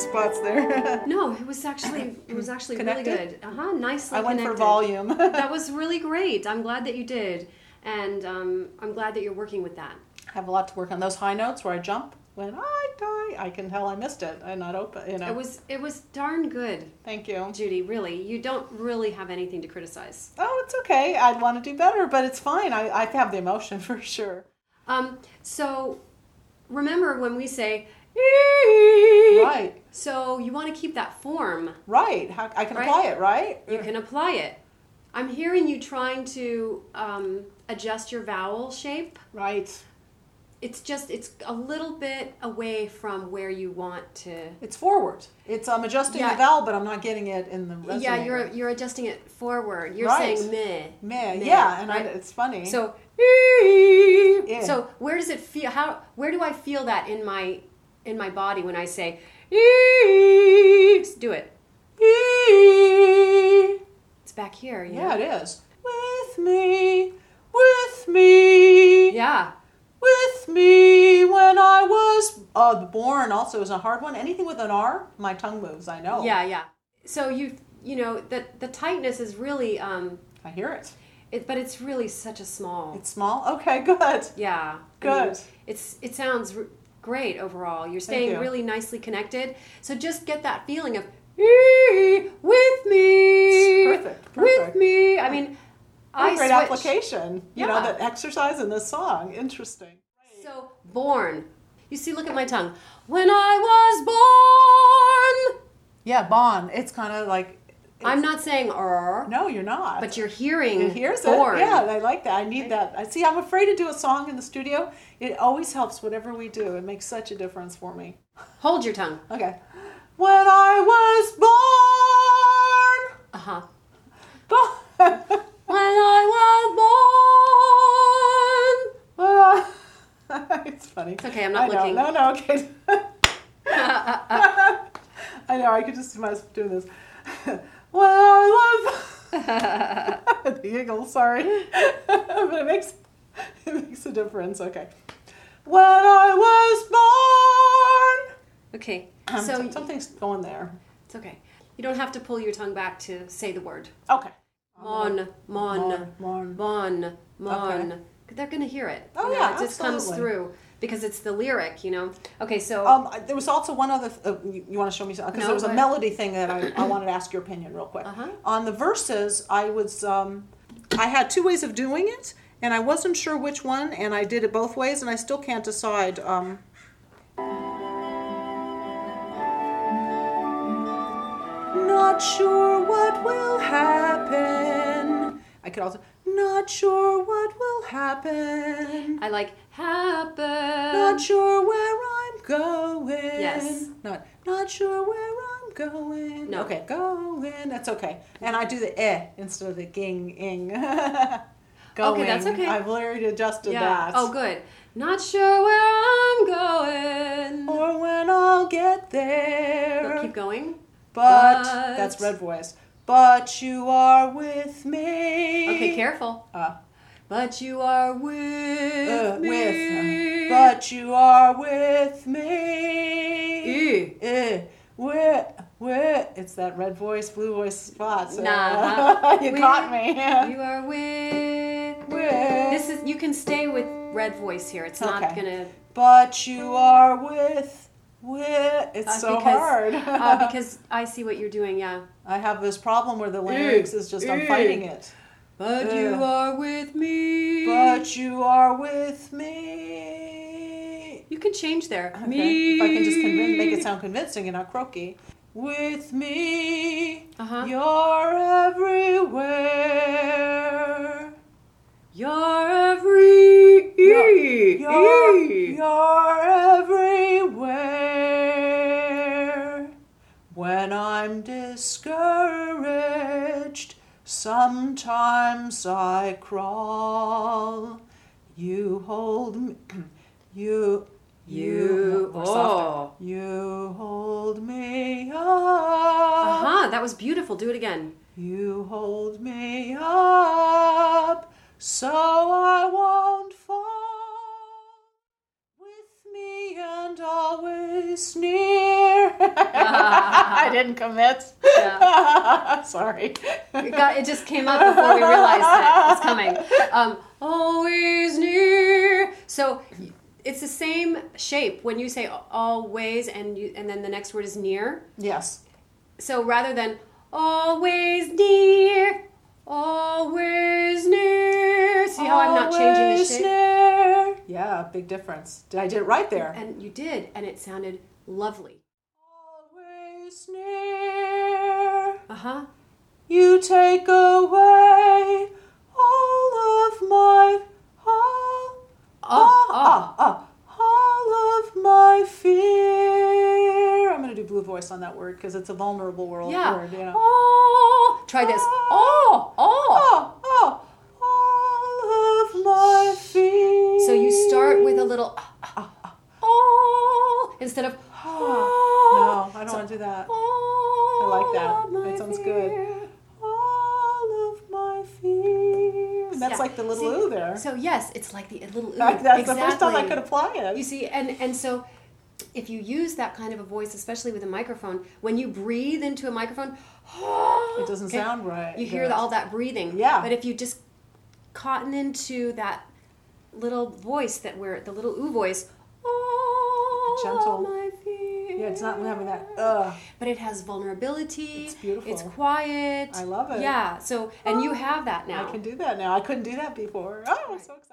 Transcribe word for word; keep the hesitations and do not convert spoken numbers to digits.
spots there. No, it was actually it was actually Connected? really good. Uh huh. Nicely. I went connected. for volume. That was really great. I'm glad that you did, and um, I'm glad that you're working with that. I have a lot to work on. Those high notes where I jump when I die, I can tell I missed it. I'm not open. You know. It was it was darn good, Thank you. Judy. Really, you don't really have anything to criticize. Oh, it's okay. I'd want to do better, but it's fine. I, I have the emotion for sure. Um. So, remember when we say. Right. So you want to keep that form. Right. How, I can Right? apply it, right? You can apply it. I'm hearing you trying to um, adjust your vowel shape. Right. It's just, it's a little bit away from where you want to. It's forward. It's I'm adjusting Yeah. the vowel, but I'm not getting it in the resonator. Yeah, you're you're adjusting it forward. You're Right. saying meh. Meh. meh, Yeah, and I, right? it's funny. So, Yeah. so where does it feel? How? Where do I feel that in my in my body when I say? Do it. It's back here. You Yeah, know? it is. With me, with me, Yeah. with me when I was uh, born. Also, is a hard one. Anything with an R, my tongue moves. I know. Yeah, yeah. So you you know the the tightness is really um, I hear it. it, but it's really such a small. It's small. Okay, good. Yeah. I Good. mean, it's it sounds r- great overall. You're staying you. really nicely connected. So just get that feeling of with me. Perfect, With perfect. me. I mean, What I a great switch. application. You know, Yeah. that exercise in this song. Interesting. So born. You see, look at my tongue. When I was born. Yeah, bon. It's kind of like. I'm not saying er, No, you're not. but you're hearing It hears born. it. Yeah, I like that. I need that. I see. I'm afraid to do a song in the studio. It always helps. Whatever we do, it makes such a difference for me. Hold your tongue. Okay. When I was born. Uh huh. Born. When I was born. It's funny. It's okay, I'm not I know. looking. No, no, okay. I know. I could just see myself doing this. When I was. The giggle. Sorry, but it makes it makes a difference. Okay. When I was born. Okay. Um, So so something's going there. it's okay. You don't have to pull your tongue back to say the word. Okay. Mon, mon, Mon. mon, mon. They're going to hear it. Oh, you know, yeah, it just comes absolutely. through because it's the lyric, you know. Okay, so Um, there was also one other. Th- uh, you, you want to show me something? Because No, there was a but- melody thing that I, I wanted to ask your opinion real quick. Uh-huh. On the verses, I was um, I had two ways of doing it, and I wasn't sure which one, and I did it both ways, and I still can't decide. Um, not sure what will happen. I could also not sure what will happen. I like happen. Not sure where I'm going. Yes. Not not sure where I'm going. No. Okay, going. That's okay. And I do the eh instead of the ging ing. Going. Okay, that's okay. I've already adjusted Yeah. that. Oh, good. Not sure where I'm going. Or when I'll get there. Keep going. But, But- that's red voice. But you are with me. Okay, careful. Uh, But you are with uh, me. with. But you are with me. E. Eh, with, with. It's that red voice, blue voice spot. So, Nah. you With- caught me. You are with. With. This is. You can stay with red voice here. It's not Okay. gonna. But you are with, with. It's uh, so because, hard. uh, because I see what you're doing. Yeah. I have this problem where the larynx is just, I'm fighting it. But Ugh. you are with me. But you are with me. You can change there. Okay. Me. If I can just convin- make it sound convincing and not croaky. With me, Uh-huh. you're everywhere. You're every. You're, you're, E. you're everywhere. When I'm discouraged, sometimes I crawl. You hold me. You. You. more softer. Oh. You hold me up. Uh huh. That was beautiful. Do it again. You hold me up so I won't fall. With me and always near. I didn't commit. Yeah. Sorry. It, got, it just came up before we realized that it was coming. Um, always near. So it's the same shape when you say always and you, and then the next word is near. Yes. So rather than always near, always near. See how I'm not changing the Always shape? near. Yeah, big difference. Did I did it right there? And you did, and it sounded lovely. Always near. Uh-huh. You take away all of my all, Oh, ah, ah, all of my fear. I'm gonna do blue voice on that word because it's a vulnerable world Yeah. word. You know. Oh, try this. Oh, oh. Oh, oh, all of my fear. So you start with a little oh instead of oh. No, I don't want to do that. Oh, I like that. my That sounds fear. good. All of my fear. And that's Yeah. like the little See, ooh there. So yes, it's like the little ooh. Like, that's exactly. the first time I could apply it. You see, and and so if you use that kind of a voice, especially with a microphone, when you breathe into a microphone, It doesn't okay, sound right. You It hear does. all that breathing. Yeah. But if you just cotton into that little voice that we're the little ooh voice, oh, Gentle. my fear. Yeah, it's not having that ugh. But it has vulnerability. It's beautiful. It's quiet. I love it. Yeah. So and you have that now. I can do that now. I couldn't do that before. Oh, I'm so excited.